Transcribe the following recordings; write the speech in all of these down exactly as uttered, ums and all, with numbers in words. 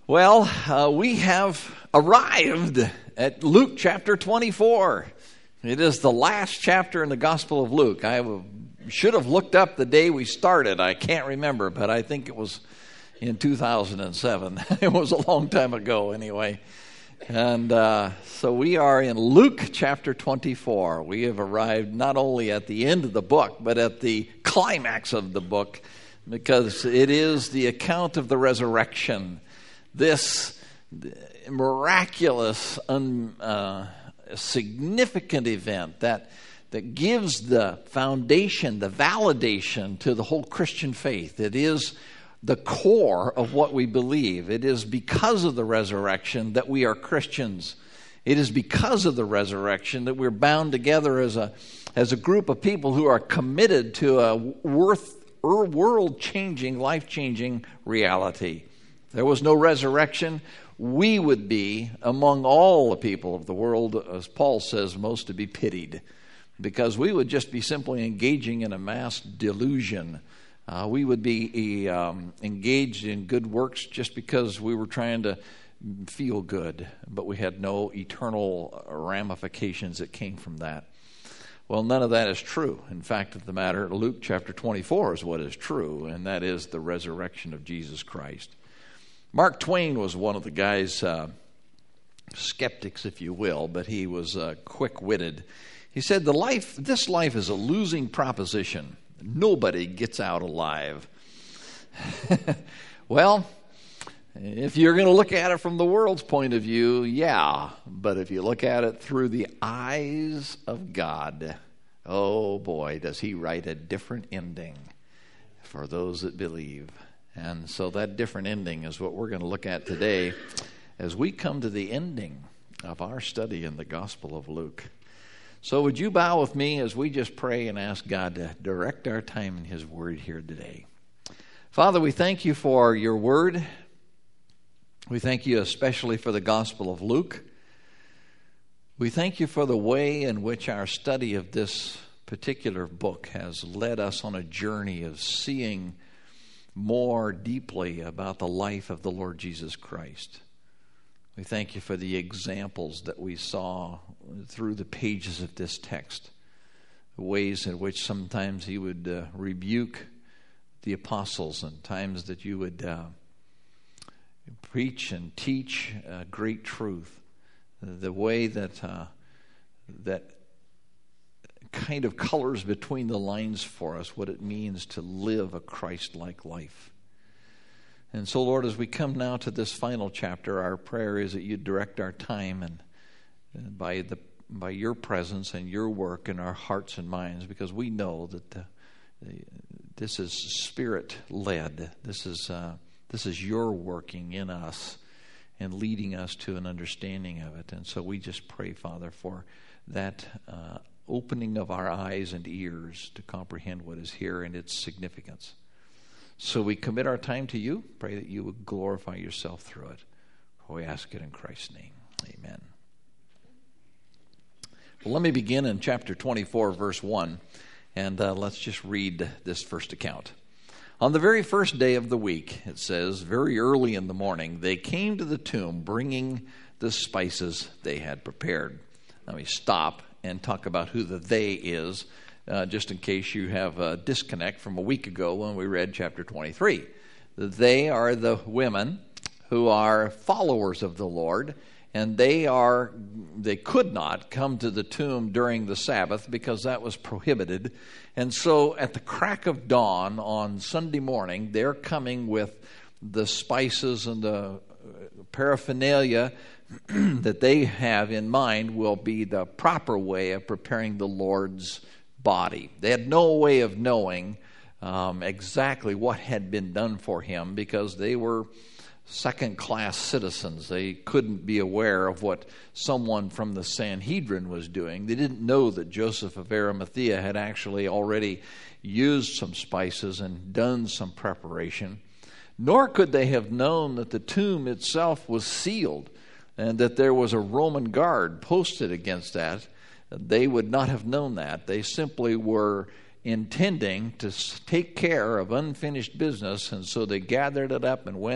Well, uh, we have arrived at Luke chapter twenty-four. It is the last chapter in the Gospel of Luke. I w- should have looked up the day we started. I can't remember, but I think it was in two thousand seven. It was a long time ago anyway. And uh, so we are in Luke chapter twenty-four. We have arrived not only at the end of the book, but at the climax of the book, because it is the account of the resurrection. This miraculous, un, uh, significant event that that gives the foundation, the validation to the whole Christian faith. It is the core of what we believe. It is because of the resurrection that we are Christians. It is because of the resurrection that we're bound together as a as a group of people who are committed to a worth, world-changing, life-changing reality. If there was no resurrection, we would be, among all the people of the world, as Paul says, most to be pitied, because we would just be simply engaging in a mass delusion. Uh, we would be um, engaged in good works just because we were trying to feel good, but we had no eternal ramifications that came from that. Well, none of that is true. In fact, of the matter, Luke chapter twenty-four is what is true, and that is the resurrection of Jesus Christ. Mark Twain was one of the guys, uh, skeptics, if you will, but he was uh, quick-witted. He said, "The life, this life is a losing proposition. Nobody gets out alive." Well, if you're going to look at it from the world's point of view, yeah. But if you look at it through the eyes of God, oh boy, does he write a different ending for those that believe. And so that different ending is what we're going to look at today as we come to the ending of our study in the Gospel of Luke. So would you bow with me as we just pray and ask God to direct our time in his word here today. Father, we thank you for your word. We thank you especially for the Gospel of Luke. We thank you for the way in which our study of this particular book has led us on a journey of seeing more deeply about the life of the Lord Jesus Christ. We thank you for the examples that we saw through the pages of this text, the ways in which sometimes he would uh, rebuke the apostles and times that you would uh, preach and teach uh, great truth, the way that uh, that kind of colors between the lines for us what it means to live a Christ-like life. And so, Lord, as we come now to this final chapter, our prayer is that you direct our time and, and by the by your presence and your work in our hearts and minds, because we know that the, the, this is Spirit-led. This is uh, this is your working in us and leading us to an understanding of it. And so we just pray, Father, for that uh, opening of our eyes and ears to comprehend what is here and its significance. So we commit our time to you. Pray that you would glorify yourself through it. We ask it in Christ's name. Amen. Well, let me begin in chapter twenty-four, verse one, and uh, let's just read this first account. On the very first day of the week, it says, very early in the morning, they came to the tomb bringing the spices they had prepared. Let me stop and talk about who the they is, uh, just in case you have a disconnect from a week ago when we read chapter twenty-three. The they are the women who are followers of the Lord, and they are they could not come to the tomb during the Sabbath because that was prohibited. And so at the crack of dawn on Sunday morning, they're coming with the spices and the paraphernalia that they have in mind will be the proper way of preparing the Lord's body. They had no way of knowing um, exactly what had been done for him because they were second-class citizens. They couldn't be aware of what someone from the Sanhedrin was doing. They didn't know that Joseph of Arimathea had actually already used some spices and done some preparation. Nor could they have known that the tomb itself was sealed and that there was a Roman guard posted against that. They would not have known that. They simply were intending to take care of unfinished business, and so they gathered it up and went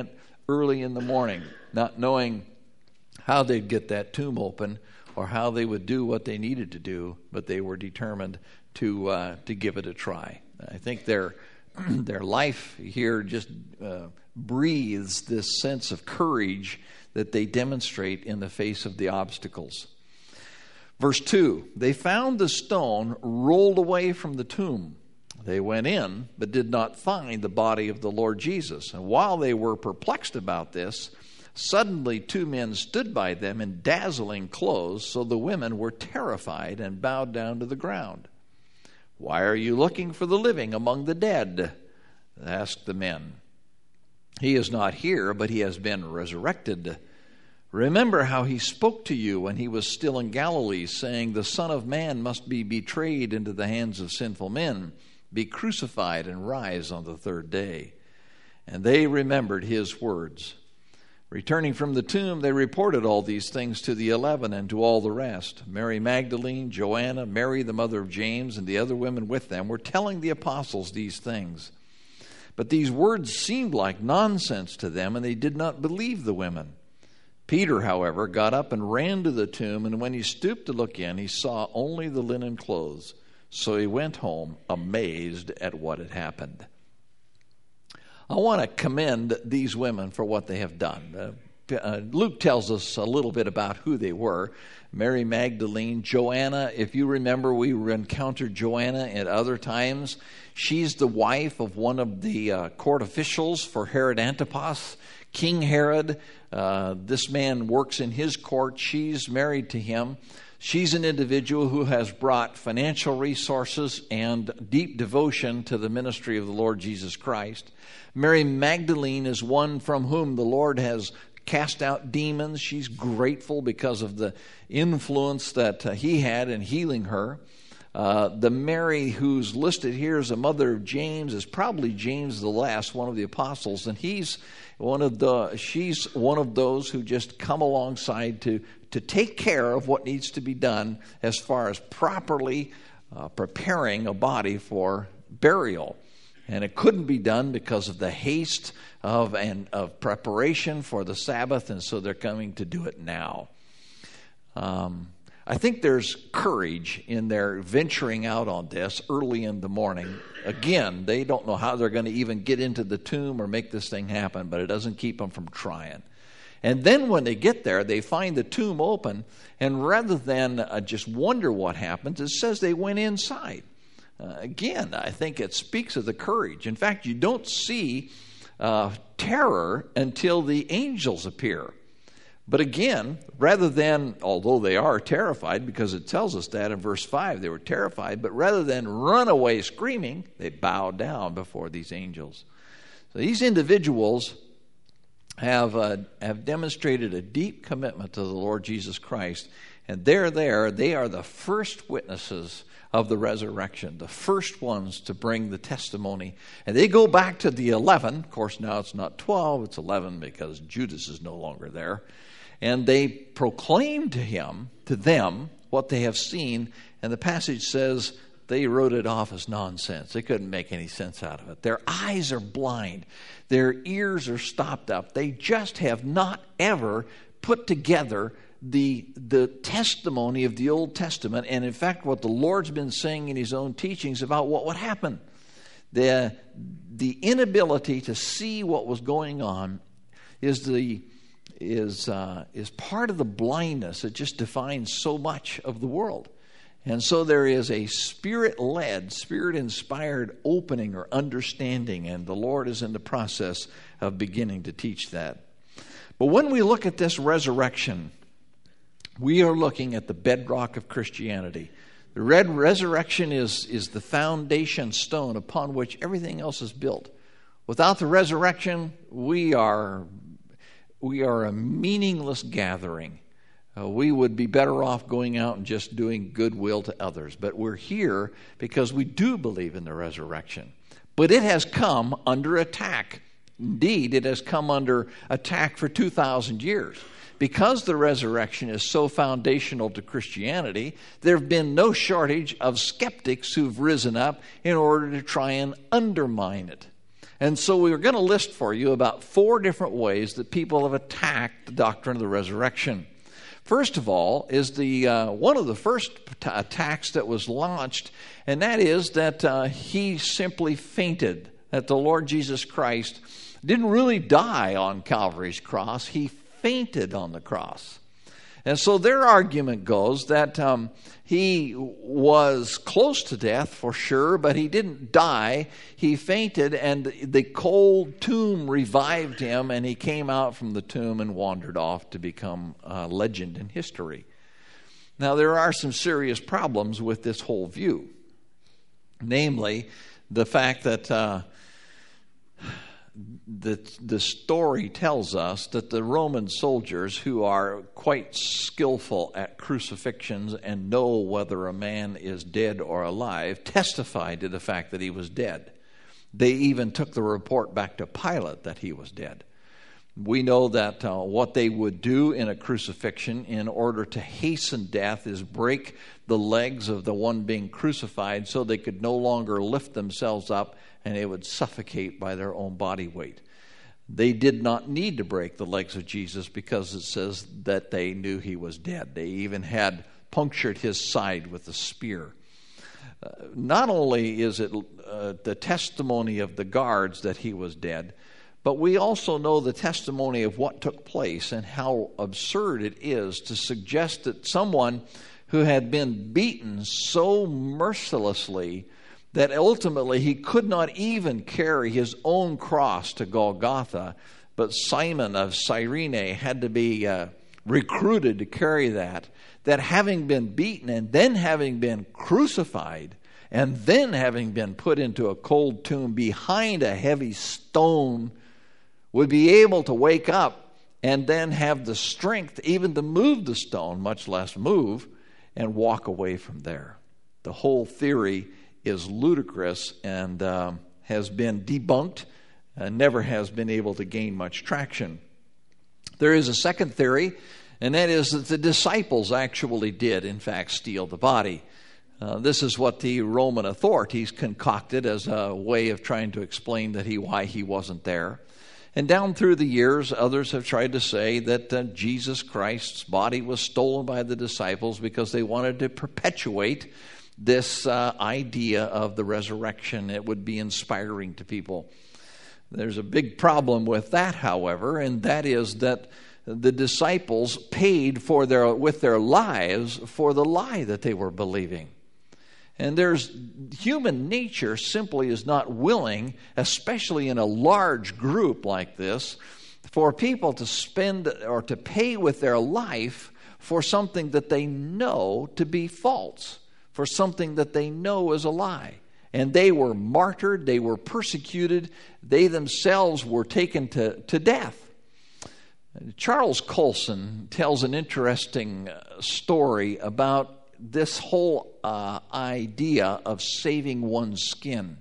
early in the morning, not knowing how they'd get that tomb open or how they would do what they needed to do, but they were determined to uh, to give it a try. I think their their life here just uh, breathes this sense of courage that they demonstrate in the face of the obstacles. Verse two, they found the stone rolled away from the tomb. They went in, but did not find the body of the Lord Jesus. And while they were perplexed about this, suddenly two men stood by them in dazzling clothes, so the women were terrified and bowed down to the ground. "Why are you looking for the living among the dead?" asked the men. "He is not here, but he has been resurrected. Remember how he spoke to you when he was still in Galilee, saying, 'The Son of Man must be betrayed into the hands of sinful men, be crucified, and rise on the third day.' And they remembered his words. Returning from the tomb, they reported all these things to the eleven and to all the rest. Mary Magdalene, Joanna, Mary the mother of James, and the other women with them were telling the apostles these things. But these words seemed like nonsense to them, and they did not believe the women. Peter, however, got up and ran to the tomb, and when he stooped to look in, he saw only the linen clothes. So he went home amazed at what had happened." I want to commend these women for what they have done. Uh, uh, Luke tells us a little bit about who they were. Mary Magdalene, Joanna, if you remember, we encountered Joanna at other times. She's the wife of one of the uh, court officials for Herod Antipas, King Herod. Uh, this man works in his court. She's married to him. She's an individual who has brought financial resources and deep devotion to the ministry of the Lord Jesus Christ. Mary Magdalene is one from whom the Lord has cast out demons. She's grateful because of the influence that uh, he had in healing her. Uh, the Mary who's listed here as a mother of James is probably James the last, one of the apostles, and he's one of the. She's one of those who just come alongside to to take care of what needs to be done as far as properly uh, preparing a body for burial. And it couldn't be done because of the haste of and of preparation for the Sabbath, and so they're coming to do it now. Um, I think there's courage in their venturing out on this early in the morning. Again, they don't know how they're going to even get into the tomb or make this thing happen, but it doesn't keep them from trying. And then when they get there, they find the tomb open, and rather than uh, just wonder what happens, it says they went inside. Uh, again, I think it speaks of the courage. In fact, you don't see uh, terror until the angels appear. But again, rather than, although they are terrified, because it tells us that in verse five, they were terrified, but rather than run away screaming, they bowed down before these angels. So these individuals have uh, have demonstrated a deep commitment to the Lord Jesus Christ, and they're there. They are the first witnesses of the resurrection, the first ones to bring the testimony. And they go back to the eleven. Of course, now it's not twelve, it's eleven because Judas is no longer there. And they proclaim to him, to them, what they have seen. And the passage says they wrote it off as nonsense. They couldn't make any sense out of it. Their eyes are blind. Their ears are stopped up. They just have not ever put together the the testimony of the Old Testament, and in fact what the Lord's been saying in his own teachings about what would happen. The, the inability to see what was going on is the is uh, is part of the blindness that just defines so much of the world. And so there is a Spirit-led, Spirit-inspired opening or understanding, and the Lord is in the process of beginning to teach that. But when we look at this resurrection, we are looking at the bedrock of Christianity. The red resurrection is, is the foundation stone upon which everything else is built. Without the resurrection, we are, we are a meaningless gathering. Uh, we would be better off going out and just doing goodwill to others. But we're here because we do believe in the resurrection. But it has come under attack. Indeed, it has come under attack for two thousand years. Because the resurrection is so foundational to Christianity, there have been no shortage of skeptics who've risen up in order to try and undermine it. And so we were going to list for you about four different ways that people have attacked the doctrine of the resurrection. First of all is the uh, one of the first t- attacks that was launched, and that is that uh, he simply fainted, that the Lord Jesus Christ didn't really die on Calvary's cross. He fainted on the cross. And so their argument goes that um, he was close to death for sure, but he didn't die. He fainted, and the cold tomb revived him, and he came out from the tomb and wandered off to become a legend in history. Now, there are some serious problems with this whole view. Namely, the fact that uh, The, the story tells us that the Roman soldiers, who are quite skillful at crucifixions and know whether a man is dead or alive, testified to the fact that he was dead. They even took the report back to Pilate that he was dead. We know that uh, what they would do in a crucifixion in order to hasten death is break the legs of the one being crucified so they could no longer lift themselves up and they would suffocate by their own body weight. They did not need to break the legs of Jesus because it says that they knew he was dead. They even had punctured his side with a spear. Uh, not only is it uh, the testimony of the guards that he was dead, but we also know the testimony of what took place and how absurd it is to suggest that someone who had been beaten so mercilessly that ultimately he could not even carry his own cross to Golgotha, but Simon of Cyrene had to be uh, recruited to carry that, that having been beaten and then having been crucified and then having been put into a cold tomb behind a heavy stone would be able to wake up and then have the strength even to move the stone, much less move, and walk away from there. The whole theory is ludicrous and um, has been debunked and never has been able to gain much traction. There is a second theory, and that is that the disciples actually did, in fact, steal the body. Uh, this is what the Roman authorities concocted as a way of trying to explain that he why he wasn't there. And down through the years, others have tried to say that uh, Jesus Christ's body was stolen by the disciples because they wanted to perpetuate this uh, idea of the resurrection. It would be inspiring to people. There's a big problem with that, however, and that is that the disciples paid for their with their lives for the lie that they were believing. And there's human nature simply is not willing, especially in a large group like this, for people to spend or to pay with their life for something that they know to be false, for something that they know is a lie. And they were martyred, they were persecuted, they themselves were taken to, to death. Charles Colson tells an interesting story about this whole uh, idea of saving one's skin.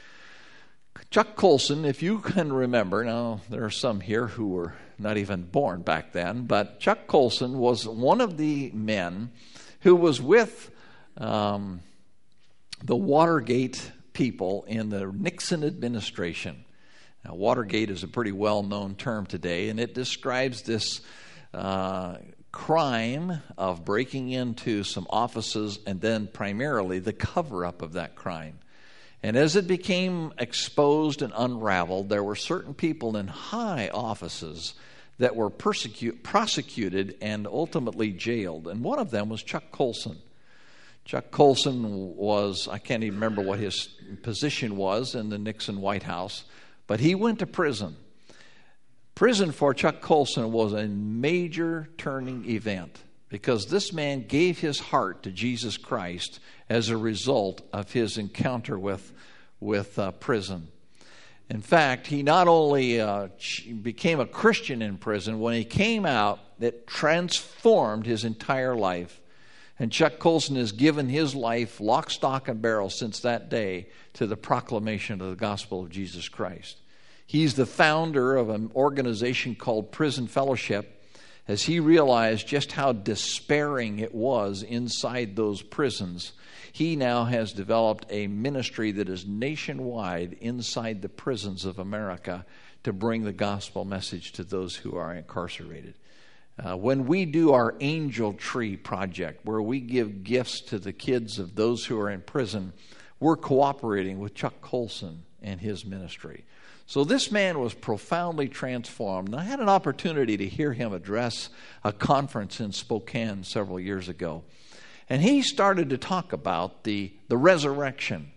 Chuck Colson, if you can remember, now there are some here who were not even born back then, but Chuck Colson was one of the men who was with um, the Watergate people in the Nixon administration. Now, Watergate is a pretty well-known term today, and it describes this uh, crime of breaking into some offices and then primarily the cover-up of that crime. And as it became exposed and unraveled, there were certain people in high offices that were persecute, prosecuted and ultimately jailed. And one of them was Chuck Colson. Chuck Colson was, I can't even remember what his position was in the Nixon White House, but he went to prison. Prison for Chuck Colson was a major turning event because this man gave his heart to Jesus Christ as a result of his encounter with, with uh, prison. In fact, he not only uh, became a Christian in prison, when he came out, it transformed his entire life. And Chuck Colson has given his life lock, stock, and barrel since that day to the proclamation of the gospel of Jesus Christ. He's the founder of an organization called Prison Fellowship, as he realized just how despairing it was inside those prisons, he now has developed a ministry that is nationwide inside the prisons of America to bring the gospel message to those who are incarcerated. Uh, when we do our Angel Tree project, where we give gifts to the kids of those who are in prison, we're cooperating with Chuck Colson and his ministry. So this man was profoundly transformed. And I had an opportunity to hear him address a conference in Spokane several years ago. And he started to talk about the, the resurrection.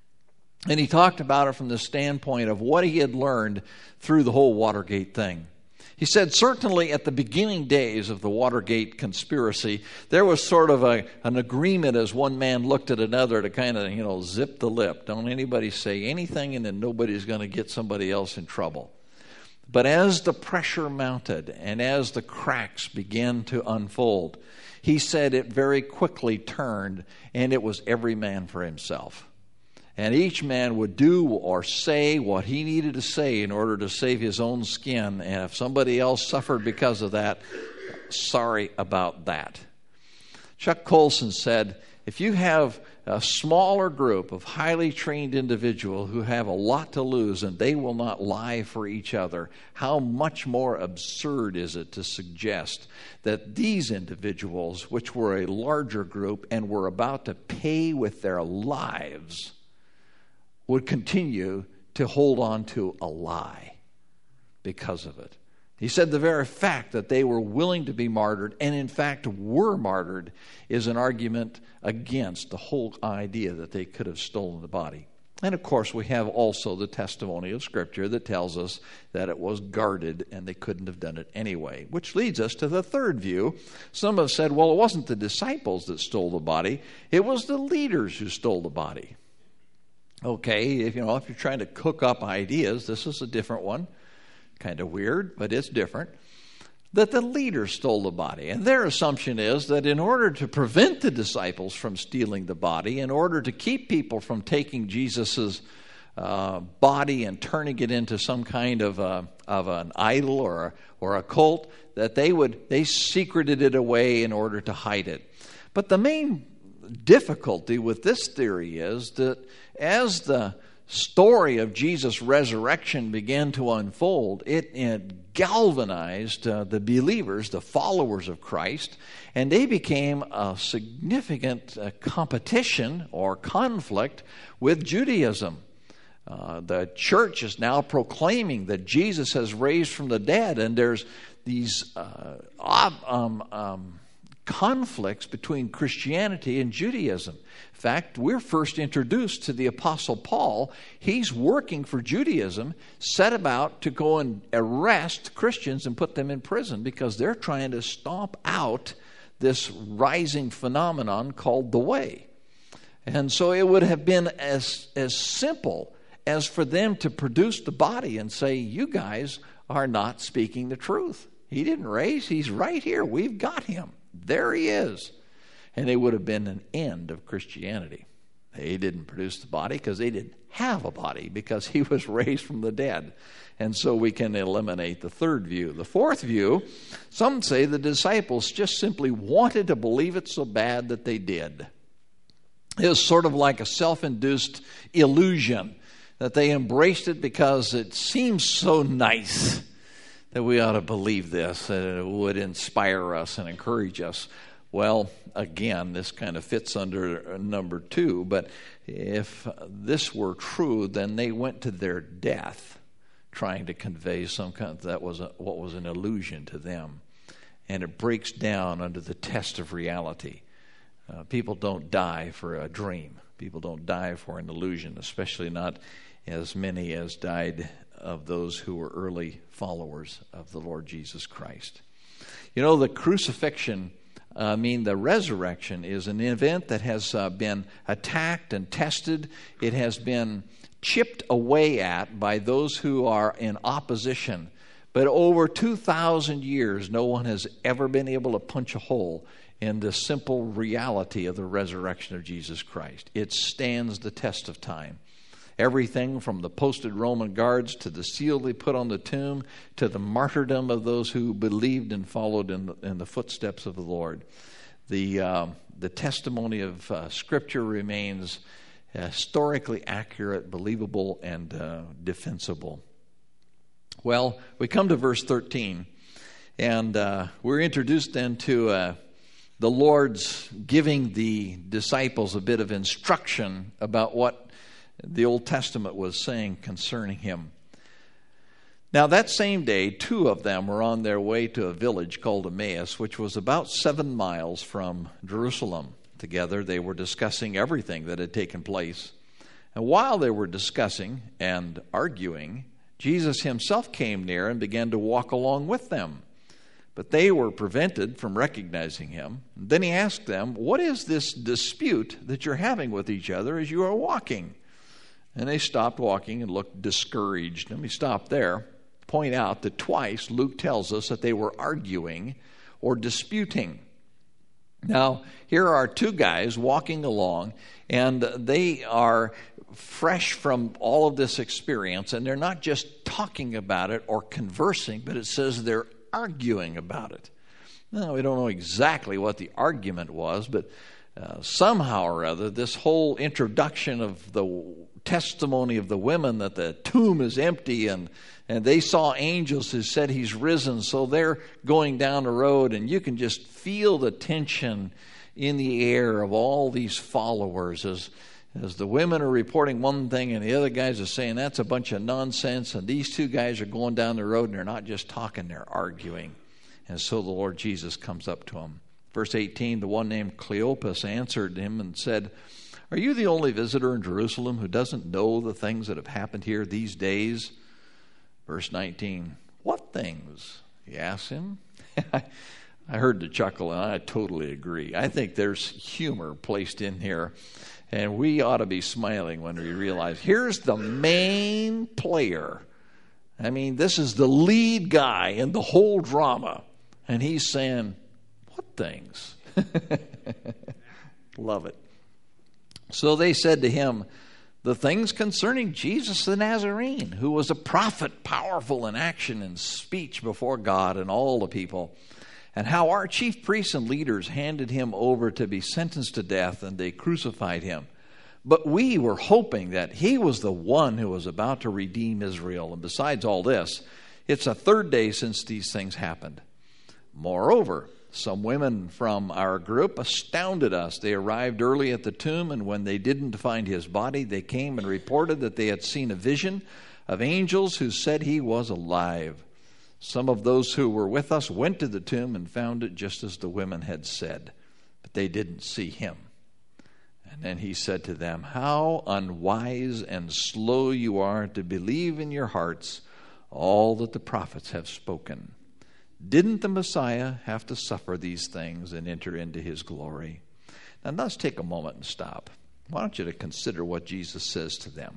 And he talked about it from the standpoint of what he had learned through the whole Watergate thing. He said, certainly at the beginning days of the Watergate conspiracy, there was sort of a, an agreement as one man looked at another to kind of, you know, zip the lip. Don't anybody say anything, and then nobody's going to get somebody else in trouble. But as the pressure mounted and as the cracks began to unfold, he said it very quickly turned, and it was every man for himself. And each man would do or say what he needed to say in order to save his own skin. And if somebody else suffered because of that, sorry about that. Chuck Colson said, if you have a smaller group of highly trained individuals who have a lot to lose and they will not lie for each other, how much more absurd is it to suggest that these individuals, which were a larger group and were about to pay with their lives, would continue to hold on to a lie because of it. He said the very fact that they were willing to be martyred, and in fact were martyred, is an argument against the whole idea that they could have stolen the body. And of course we have also the testimony of Scripture that tells us that it was guarded and they couldn't have done it anyway. Which leads us to the third view. Some have said, well, it wasn't the disciples that stole the body, it was the leaders who stole the body. Okay, if, you know, if you're trying to cook up ideas, this is a different one. Kind of weird, but it's different. That the leaders stole the body. And their assumption is that in order to prevent the disciples from stealing the body, in order to keep people from taking Jesus's uh, body and turning it into some kind of a, of an idol or a, or a cult, that they would they secreted it away in order to hide it. But the main difficulty with this theory is that as the story of Jesus' resurrection began to unfold, it, it galvanized uh, the believers, the followers of Christ, and they became a significant uh, competition or conflict with Judaism. Uh, the church is now proclaiming that Jesus has raised from the dead, and there's these uh, um, um, conflicts between Christianity and Judaism. In fact, we're first introduced to the Apostle Paul. He's working for Judaism, set about to go and arrest Christians and put them in prison because they're trying to stomp out this rising phenomenon called the Way. And so it would have been as, as simple as for them to produce the body and say, you guys are not speaking the truth. He didn't raise, he's right here. We've got him. There he is. And it would have been an end of Christianity. They didn't produce the body because they didn't have a body, because he was raised from the dead. And so we can eliminate the third view. The fourth view, some say the disciples just simply wanted to believe it so bad that they did. It was sort of like a self-induced illusion that they embraced it because it seems so nice that we ought to believe this, and it would inspire us and encourage us. Well, again, this kind of fits under number two, but if this were true, then they went to their death trying to convey some kind of, that was a, what was an illusion to them. And it breaks down under the test of reality. Uh, people don't die for a dream. People don't die for an illusion, especially not as many as died of those who were early followers of the Lord Jesus Christ. You know, the crucifixion, I mean, the resurrection is an event that has uh, been attacked and tested. It has been chipped away at by those who are in opposition. But over two thousand years, no one has ever been able to punch a hole in the simple reality of the resurrection of Jesus Christ. It stands the test of time. Everything from the posted Roman guards to the seal they put on the tomb to the martyrdom of those who believed and followed in the, in the footsteps of the Lord. The, uh, the testimony of uh, Scripture remains historically accurate, believable, and uh, defensible. Well, we come to verse thirteen, and uh, we're introduced then to uh, the Lord's giving the disciples a bit of instruction about what the Old Testament was saying concerning him. Now, that same day, two of them were on their way to a village called Emmaus, which was about seven miles from Jerusalem. Together, they were discussing everything that had taken place. And while they were discussing and arguing, Jesus himself came near and began to walk along with them. But they were prevented from recognizing him. Then he asked them, "What is this dispute that you're having with each other as you are walking?" And they stopped walking and looked discouraged. Let me stop there. Point out that twice Luke tells us that they were arguing or disputing. Now, here are two guys walking along, and they are fresh from all of this experience, and they're not just talking about it or conversing, but it says they're arguing about it. Now, we don't know exactly what the argument was, but uh, somehow or other, this whole introduction of the testimony of the women that the tomb is empty, and and they saw angels who said he's risen, so they're going down the road, and you can just feel the tension in the air of all these followers as as the women are reporting one thing and the other guys are saying that's a bunch of nonsense, and these two guys are going down the road and they're not just talking, they're arguing. And so the Lord Jesus comes up to them. Verse eighteen, the one named Cleopas answered him and said, "Are you the only visitor in Jerusalem who doesn't know the things that have happened here these days?" Verse nineteen, "What things?" he asked him. I heard the chuckle, and I totally agree. I think there's humor placed in here, and we ought to be smiling when we realize here's the main player. I mean, this is the lead guy in the whole drama, and he's saying, "What things?" Love it. So they said to him, "The things concerning Jesus the Nazarene, who was a prophet, powerful in action and speech before God and all the people, and how our chief priests and leaders handed him over to be sentenced to death, and they crucified him. But we were hoping that he was the one who was about to redeem Israel. And besides all this, it's a third day since these things happened. Moreover, some women from our group astounded us. They arrived early at the tomb, and when they didn't find his body, they came and reported that they had seen a vision of angels who said he was alive. Some of those who were with us went to the tomb and found it just as the women had said, but they didn't see him." And then he said to them, "How unwise and slow you are to believe in your hearts all that the prophets have spoken. Didn't the Messiah have to suffer these things and enter into his glory?" Now let's take a moment and stop. I want you to consider what Jesus says to them.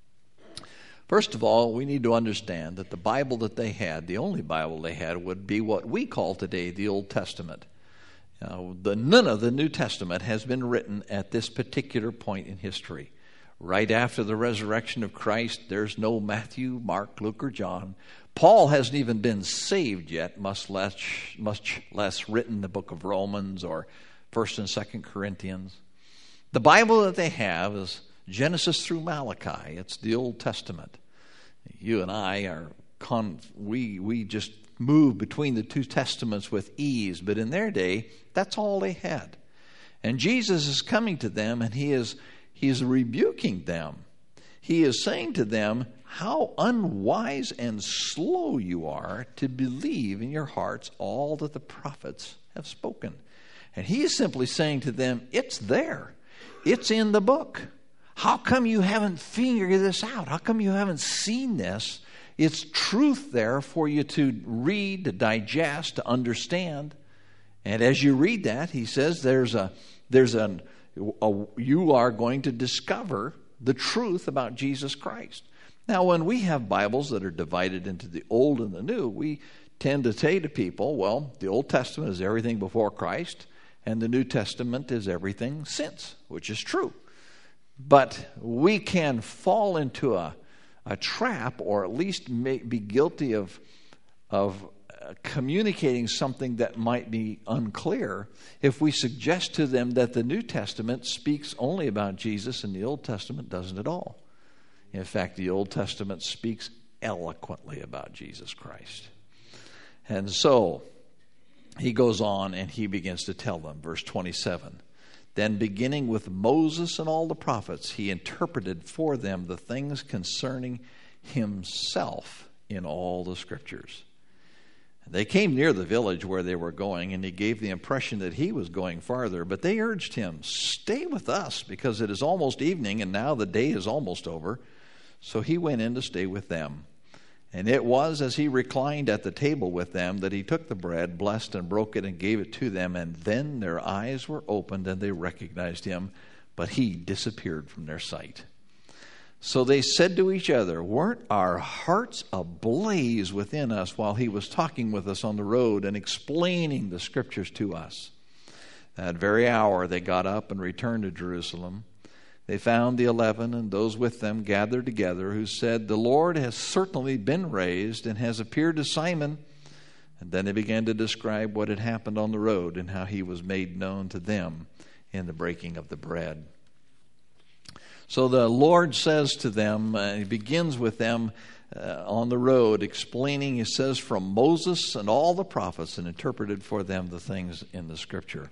First of all, we need to understand that the Bible that they had, the only Bible they had, would be what we call today the Old Testament. Now, the, none of the New Testament has been written at this particular point in history. Right after the resurrection of Christ, there's no Matthew, Mark, Luke, or John. Paul hasn't even been saved yet, much less, much less written the book of Romans or First and Second Corinthians. The Bible that they have is Genesis through Malachi. It's the Old Testament. You and I are con- we we just move between the two testaments with ease, but in their day, that's all they had. And Jesus is coming to them, and he is he is rebuking them. He is saying to them, "How unwise and slow you are to believe in your hearts all that the prophets have spoken." And he is simply saying to them, it's there. It's in the book. How come you haven't figured this out? How come you haven't seen this? It's truth there for you to read, to digest, to understand. And as you read that, he says there's a there's an a, you are going to discover the truth about Jesus Christ. Now, when we have Bibles that are divided into the Old and the New, we tend to say to people, well, the Old Testament is everything before Christ, and the New Testament is everything since, which is true. But we can fall into a, a trap, or at least may, be guilty of, of uh, communicating something that might be unclear if we suggest to them that the New Testament speaks only about Jesus and the Old Testament doesn't at all. In fact, the Old Testament speaks eloquently about Jesus Christ. And so he goes on and he begins to tell them, verse twenty-seven, then beginning with Moses and all the prophets, he interpreted for them the things concerning himself in all the scriptures. They came near the village where they were going, and he gave the impression that he was going farther, but they urged him, stay with us, because it is almost evening, and now the day is almost over. So he went in to stay with them. And it was as he reclined at the table with them that he took the bread, blessed and broke it, and gave it to them. And then their eyes were opened, and they recognized him, but he disappeared from their sight. So they said to each other, weren't our hearts ablaze within us while he was talking with us on the road and explaining the scriptures to us? That very hour they got up and returned to Jerusalem. They found the eleven and those with them gathered together, who said, the Lord has certainly been raised and has appeared to Simon. And then they began to describe what had happened on the road and how he was made known to them in the breaking of the bread. So the Lord says to them, uh, he begins with them uh, on the road, explaining, he says, from Moses and all the prophets, and interpreted for them the things in the scripture.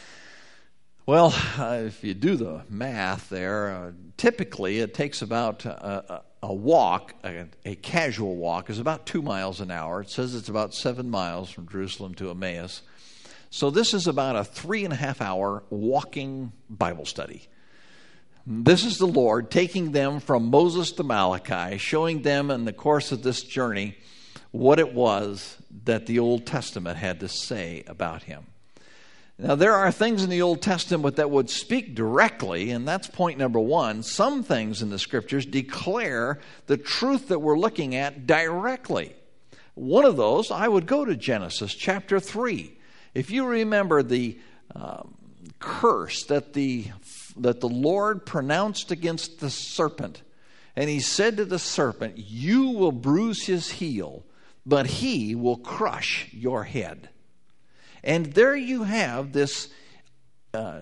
Well, uh, if you do the math there, uh, typically it takes about a, a, a walk, a, a casual walk, is about two miles an hour. It says it's about seven miles from Jerusalem to Emmaus. So this is about a three and a half hour walking Bible study. This is the Lord taking them from Moses to Malachi, showing them in the course of this journey what it was that the Old Testament had to say about him. Now, there are things in the Old Testament that would speak directly, and that's point number one. Some things in the Scriptures declare the truth that we're looking at directly. One of those, I would go to Genesis chapter three. If you remember the um, curse that the, that the Lord pronounced against the serpent, and he said to the serpent, you will bruise his heel, but he will crush your head. And there you have this uh,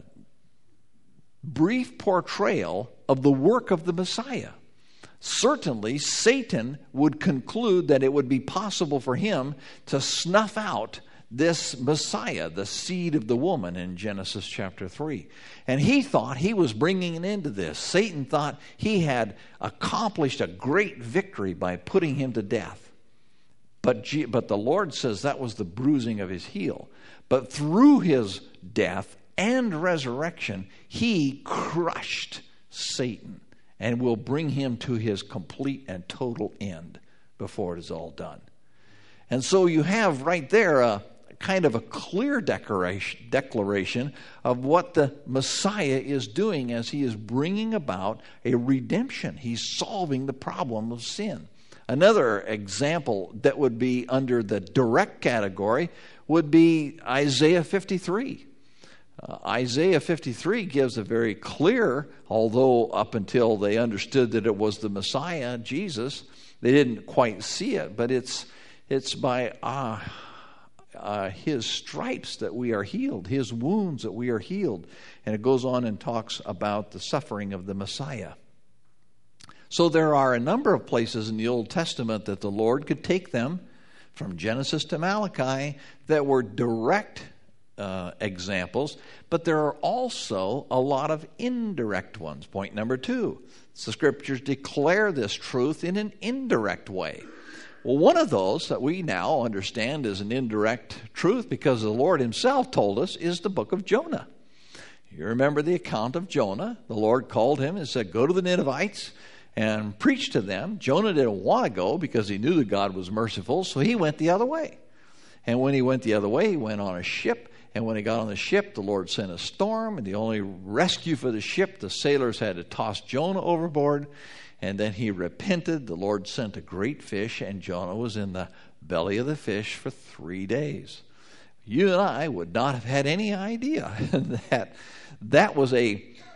brief portrayal of the work of the Messiah. Certainly, Satan would conclude that it would be possible for him to snuff out this Messiah, the seed of the woman in Genesis chapter three. And he thought he was bringing an end to this. Satan thought he had accomplished a great victory by putting him to death. But, G- but the Lord says that was the bruising of his heel. But through his death and resurrection, he crushed Satan and will bring him to his complete and total end before it is all done. And so you have right there a kind of a clear declaration, declaration of what the Messiah is doing as he is bringing about a redemption. He's solving the problem of sin. Another example that would be under the direct category would be Isaiah fifty-three. Uh, Isaiah fifty-three gives a very clear, although up until they understood that it was the Messiah, Jesus, they didn't quite see it, but it's it's by uh, uh, his stripes that we are healed, his wounds that we are healed. And it goes on and talks about the suffering of the Messiah. So there are a number of places in the Old Testament that the Lord could take them from Genesis to Malachi that were direct uh, examples, but there are also a lot of indirect ones. Point number two, the Scriptures declare this truth in an indirect way. Well, one of those that we now understand is an indirect truth because the Lord himself told us is the book of Jonah. You remember the account of Jonah. The Lord called him and said, go to the Ninevites and preach to them. Jonah didn't want to go because he knew that God was merciful, so he went the other way. And when he went the other way, he went on a ship. And when he got on the ship, the Lord sent a storm. And the only rescue for the ship, the sailors had to toss Jonah overboard. And then he repented. The Lord sent a great fish, and Jonah was in the belly of the fish for three days. You and I would not have had any idea that that was a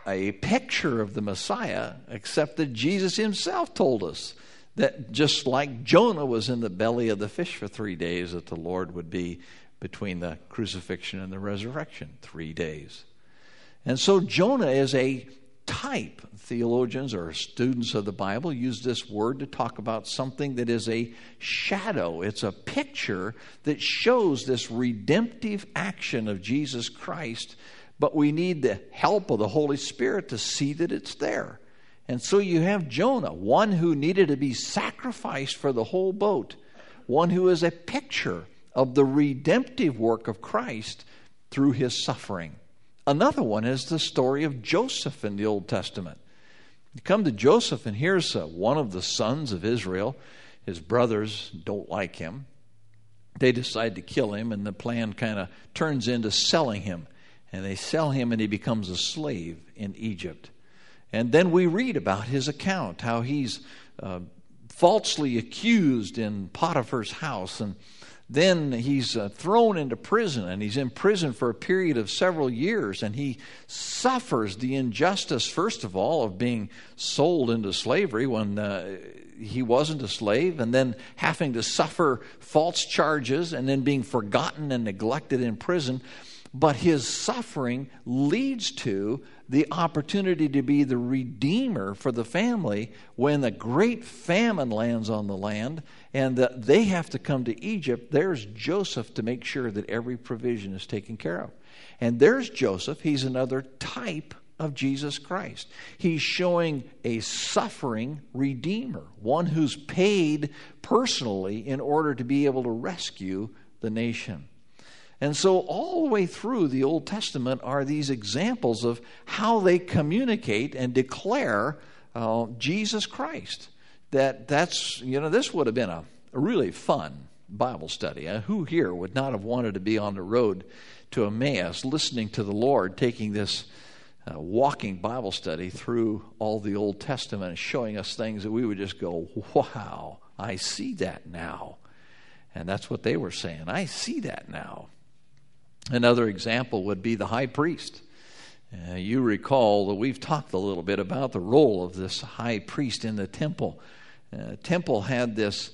a picture of the Messiah, except that Jesus himself told us that just like Jonah was in the belly of the fish for three days, that the Lord would be between the crucifixion and the resurrection, three days. And so Jonah is a type. Theologians or students of the Bible use this word to talk about something that is a shadow. It's a picture that shows this redemptive action of Jesus Christ, but we need the help of the Holy Spirit to see that it's there. And so you have Jonah, one who needed to be sacrificed for the whole boat, one who is a picture of the redemptive work of Christ through his suffering. Another one is the story of Joseph in the Old Testament. You come to Joseph, and here's uh, one of the sons of Israel. His brothers don't like him. They decide to kill him, and the plan kind of turns into selling him. And they sell him, and he becomes a slave in Egypt. And then we read about his account, how he's uh, falsely accused in Potiphar's house, and then he's uh, thrown into prison, and he's in prison for a period of several years, and he suffers the injustice, first of all, of being sold into slavery when uh, he wasn't a slave, and then having to suffer false charges, and then being forgotten and neglected in prison. But his suffering leads to the opportunity to be the redeemer for the family when a great famine lands on the land and that they have to come to Egypt. There's Joseph to make sure that every provision is taken care of. And there's Joseph. He's another type of Jesus Christ. He's showing a suffering redeemer, one who's paid personally in order to be able to rescue the nation. And so all the way through the Old Testament are these examples of how they communicate and declare uh, Jesus Christ. That that's, you know, this would have been a, a really fun Bible study. Uh, who here would not have wanted to be on the road to Emmaus, listening to the Lord, taking this uh, walking Bible study through all the Old Testament and showing us things that we would just go, wow, I see that now. And that's what they were saying. I see that now. Another example would be the high priest. Uh, you recall that we've talked a little bit about the role of this high priest in the temple. Uh, temple had this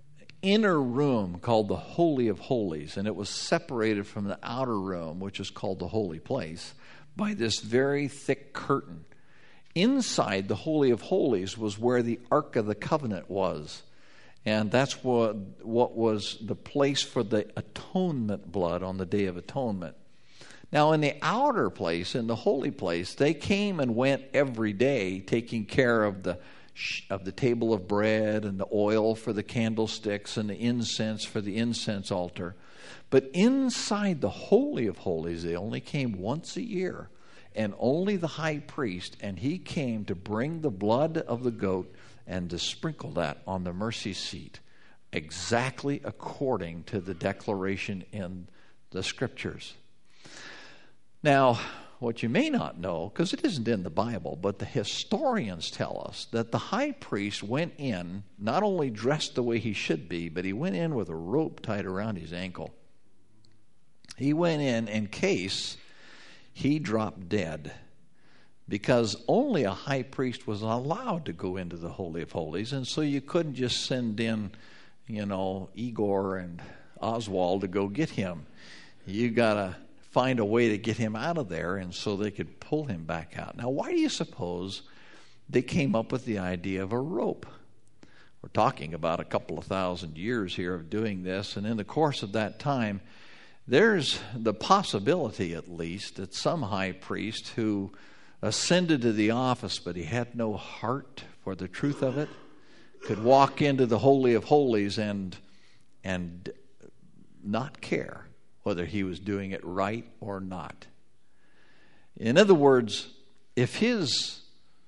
inner room called the Holy of Holies, and it was separated from the outer room, which is called the Holy Place, by this very thick curtain. Inside the Holy of Holies was where the Ark of the Covenant was. And that's what, what was the place for the atonement blood on the Day of Atonement. Now, in the outer place, in the holy place, they came and went every day, taking care of the of the table of bread and the oil for the candlesticks and the incense for the incense altar. But inside the Holy of Holies, they only came once a year, and only the high priest, and he came to bring the blood of the goat and to sprinkle that on the mercy seat, exactly according to the declaration in the Scriptures. Now, what you may not know, because it isn't in the Bible, but the historians tell us that the high priest went in, not only dressed the way he should be, but he went in with a rope tied around his ankle. He went in in case he dropped dead, because only a high priest was allowed to go into the Holy of Holies, and so you couldn't just send in, you know, Igor and Oswald to go get him. You got to find a way to get him out of there, and so they could pull him back out. Now, why do you suppose they came up with the idea of a rope? We're talking about a couple of thousand years here of doing this, and in the course of that time, there's the possibility, at least, that some high priest who ascended to the office, but he had no heart for the truth of it, could walk into the Holy of Holies and and not care whether he was doing it right or not. In other words, if his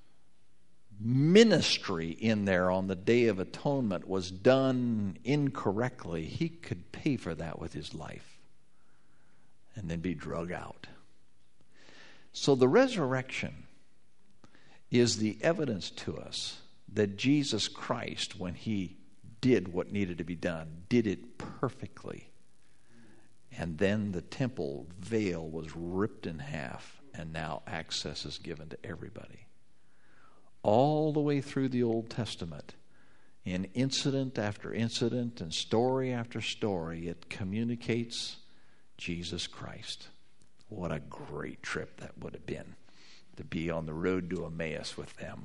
ministry in there on the Day of Atonement was done incorrectly, he could pay for that with his life and then be drug out. So the resurrection is the evidence to us that Jesus Christ, when he did what needed to be done, did it perfectly. And then the temple veil was ripped in half, and now access is given to everybody. All the way through the Old Testament, in incident after incident and story after story, it communicates Jesus Christ. What a great trip that would have been, to be on the road to Emmaus with them.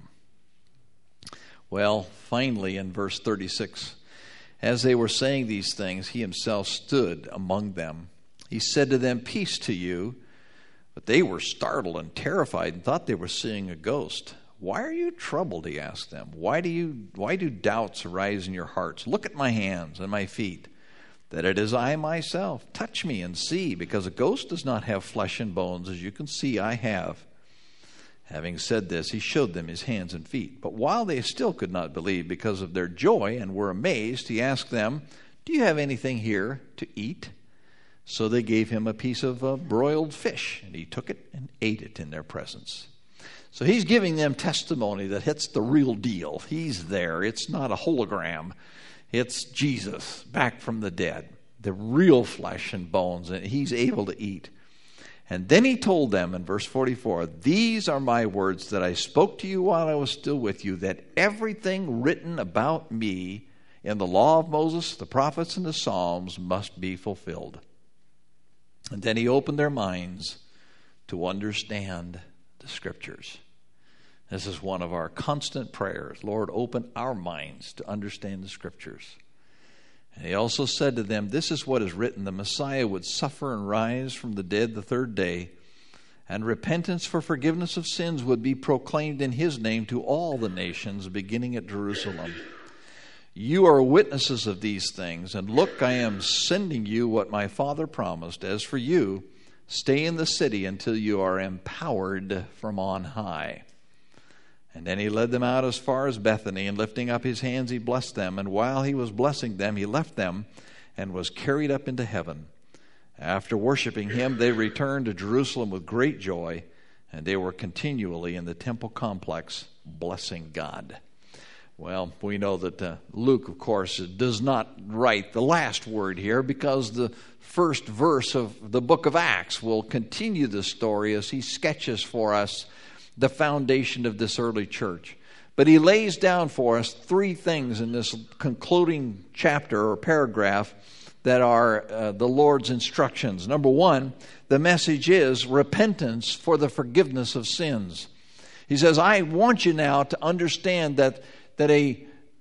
Well, finally in verse thirty-six, as they were saying these things, he himself stood among them. He said to them, "Peace to you." But they were startled and terrified and thought they were seeing a ghost. "Why are you troubled?" he asked them. Why do you why do doubts arise in your hearts? Look at my hands and my feet, that it is I myself. Touch me and see, because a ghost does not have flesh and bones, as you can see I have. Having said this, he showed them his hands and feet. But while they still could not believe because of their joy and were amazed, he asked them, "Do you have anything here to eat?" So they gave him a piece of uh, broiled fish, and he took it and ate it in their presence. So he's giving them testimony that hits the real deal. He's there. It's not a hologram. It's Jesus back from the dead, the real flesh and bones, and he's able to eat. And then he told them in verse forty-four, "These are my words that I spoke to you while I was still with you, that everything written about me in the law of Moses, the prophets, and the Psalms must be fulfilled." And then he opened their minds to understand the Scriptures. This is one of our constant prayers. Lord, open our minds to understand the Scriptures. And he also said to them, "This is what is written, the Messiah would suffer and rise from the dead the third day, and repentance for forgiveness of sins would be proclaimed in his name to all the nations, beginning at Jerusalem. You are witnesses of these things, and look, I am sending you what my Father promised. As for you, stay in the city until you are empowered from on high." And then he led them out as far as Bethany, and lifting up his hands, he blessed them. And while he was blessing them, he left them and was carried up into heaven. After worshiping him, they returned to Jerusalem with great joy, and they were continually in the temple complex blessing God. Well, we know that uh, Luke, of course, does not write the last word here, because the first verse of the book of Acts will continue the story as he sketches for us the foundation of this early church. But he lays down for us three things in this concluding chapter or paragraph that are uh, the Lord's instructions. Number one, the message is repentance for the forgiveness of sins. He says, I want you now to understand that, that a,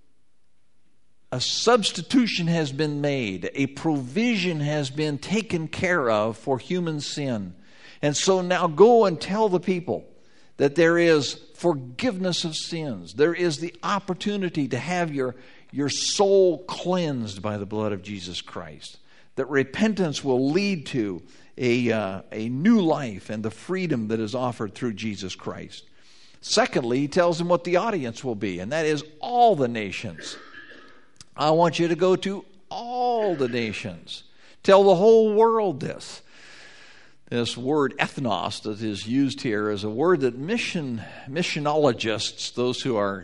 a substitution has been made, a provision has been taken care of for human sin. And so now go and tell the people that there is forgiveness of sins. There is the opportunity to have your, your soul cleansed by the blood of Jesus Christ. That repentance will lead to a, uh, a new life and the freedom that is offered through Jesus Christ. Secondly, he tells them what the audience will be, and that is all the nations. I want you to go to all the nations. Tell the whole world this. This word ethnos that is used here is a word that mission missionologists, those who are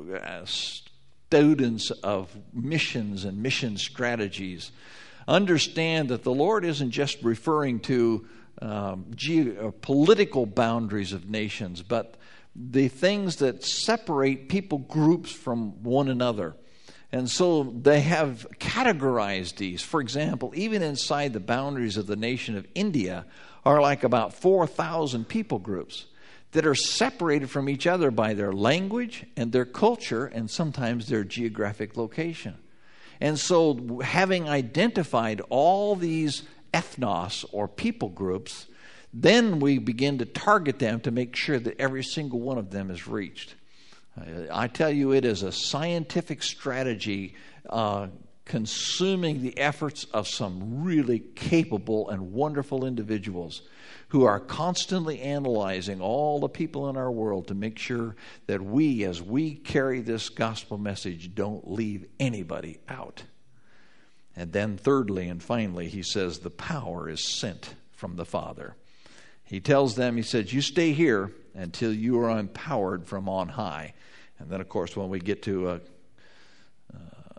students of missions and mission strategies, understand that the Lord isn't just referring to um, ge- political boundaries of nations, but the things that separate people groups from one another. And so they have categorized these. For example, even inside the boundaries of the nation of India are like about four thousand people groups that are separated from each other by their language and their culture and sometimes their geographic location. And so having identified all these ethnos or people groups, then we begin to target them to make sure that every single one of them is reached. I tell you, it is a scientific strategy uh, consuming the efforts of some really capable and wonderful individuals who are constantly analyzing all the people in our world to make sure that we, as we carry this gospel message, don't leave anybody out. And then thirdly and finally, he says the power is sent from the Father. He tells them, he says, you stay here until you are empowered from on high. And then, of course, when we get to uh, uh,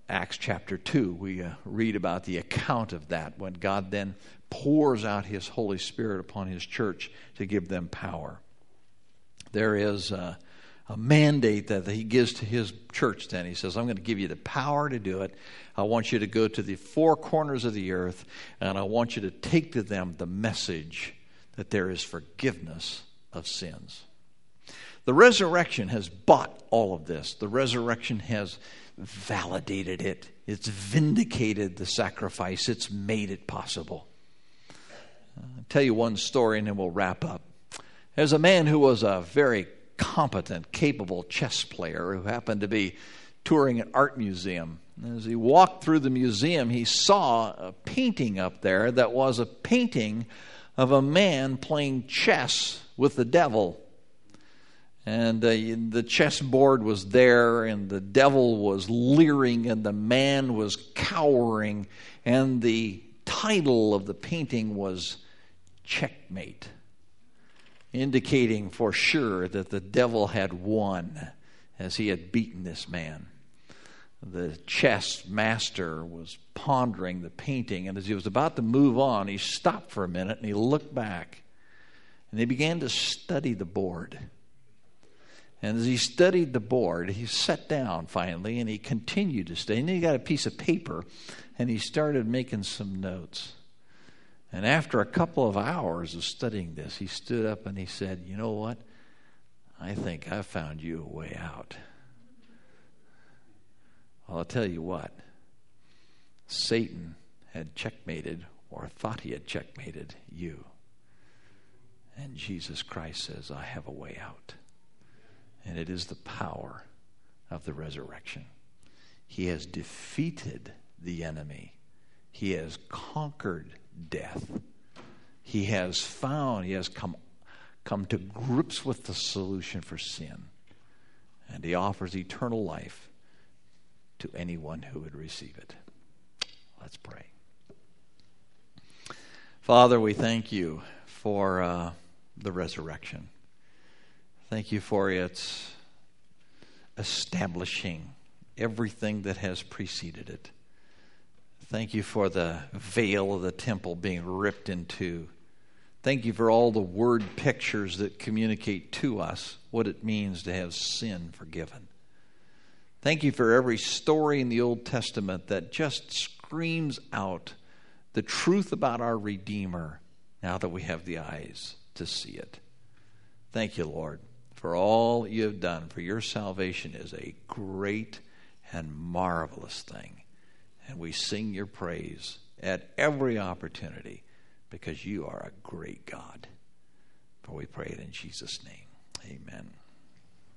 Acts chapter two, we uh, read about the account of that, when God then pours out his Holy Spirit upon his church to give them power. There is uh, a mandate that he gives to his church then. He says, I'm going to give you the power to do it. I want you to go to the four corners of the earth, and I want you to take to them the message that there is forgiveness of sins. The resurrection has bought all of this. The resurrection has validated it. It's vindicated the sacrifice. It's made it possible. I'll tell you one story and then we'll wrap up. There's a man who was a very competent, capable chess player who happened to be touring an art museum. As he walked through the museum, he saw a painting up there that was a painting of a man playing chess with the devil. And uh, the chessboard was there, and the devil was leering, and the man was cowering, and the title of the painting was Checkmate, indicating for sure that the devil had won as he had beaten this man. The chess master was pondering the painting, and as he was about to move on, he stopped for a minute and he looked back, and he began to study the board. And as he studied the board, he sat down finally, and he continued to study. And then he got a piece of paper, and he started making some notes. And after a couple of hours of studying this, he stood up and he said, you know what? I think I found you a way out. Well, I'll tell you what. Satan had checkmated, or thought he had checkmated, you. And Jesus Christ says, I have a way out. And it is the power of the resurrection. He has defeated the enemy. He has conquered death. He has found, he has come, come to grips with the solution for sin. And he offers eternal life to anyone who would receive it. Let's pray. Father, we thank you for uh, the resurrection. Thank you for its establishing everything that has preceded it. Thank you for the veil of the temple being ripped in two. Thank you for all the word pictures that communicate to us what it means to have sin forgiven. Thank you for every story in the Old Testament that just screams out the truth about our Redeemer now that we have the eyes to see it. Thank you, Lord, for all you have done, for your salvation is a great and marvelous thing. And we sing your praise at every opportunity because you are a great God. For we pray it in Jesus' name. Amen.